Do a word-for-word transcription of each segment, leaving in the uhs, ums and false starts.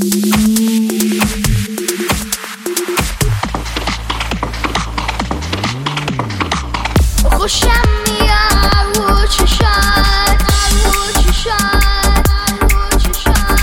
خوشم میاد رو چشات رو چشات رو چشات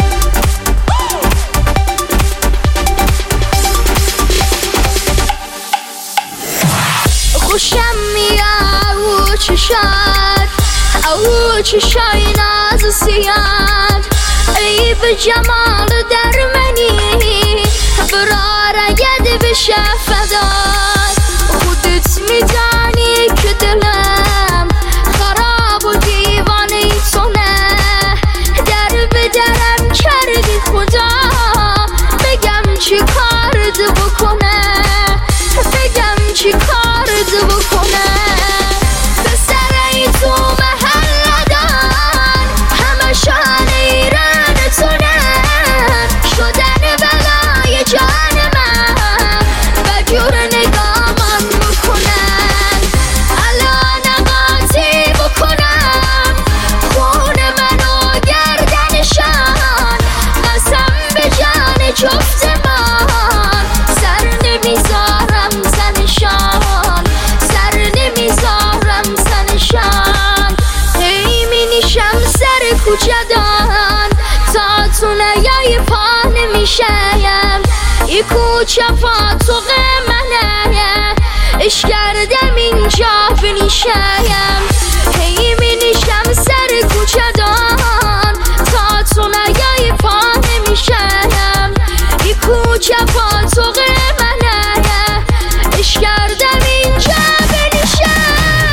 خوشم میاد رو چشات رو چشای ناز سیاد ای به جمال در منی برار ید بشه فدات خودت میدانی که دلم خراب و دیوانه تونه در به درم کردی خدا بگم چی کارت بکنه بگم چی کارت بکنه پسرای تو محل دان همه شان ایران تونه شدن بلای جان من و جور نگامان بکنن الان قاطی بکنم خون منو گردنشان قسم به جان جفتمان سر نمیذارم زنشان سر نمیذارم زنشان هی مینیشم سر کوچه دان تا تو نیای پا نمیشم ای کوچه فاتوق منه اش کردم اینجا بنیشم هی مینیشم سر کوچه دان تا تو نیای پا نمیشم ای کوچه فاتوق منه اش کردم اینجا بنیشم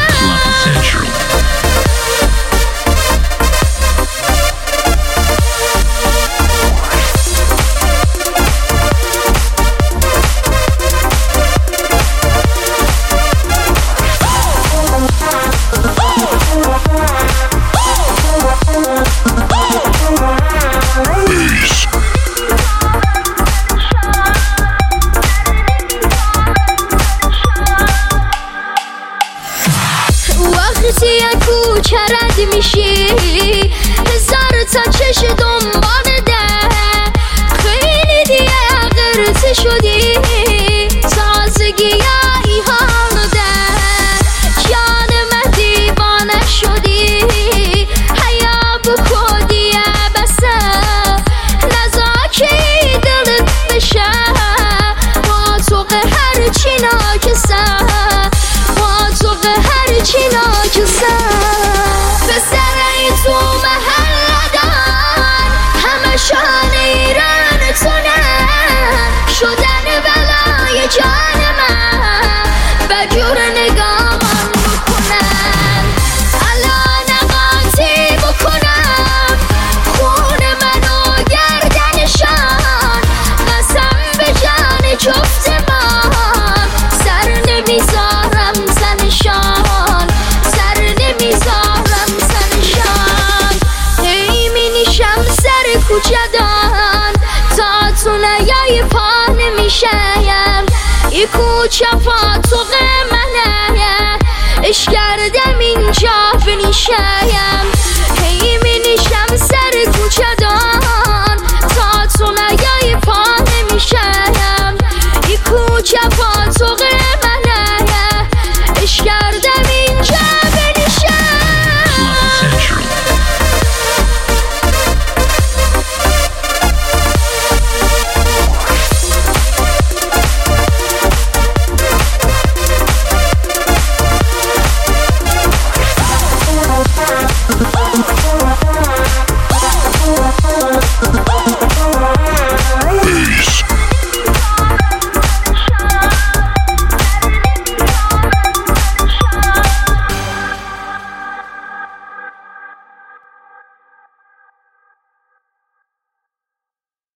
وقتی کوچه رد میشی هزار تا چش دنبال ده خیلی دیگه غرت شدی تازگی ای حال ده جان من دیوانه شدی حیا بکودی بسه نزاکی دلت بشه با توق هر چی ناکسه با توق هر چی ناکسه پسرای تو محل دان همه شان ایران تونن شدن بلای جان من به جور نگامان بکنن الان قاطی بکنم خون منو گردنشان قسم به جان جفتمان سر نمیذارم زنشان سر نمیذارم زنشان هی مینیشم سر کوچه دان تا تو نیای پا نمیشم ای کوچه فاتوق منه اش کردم اینجا بنیشم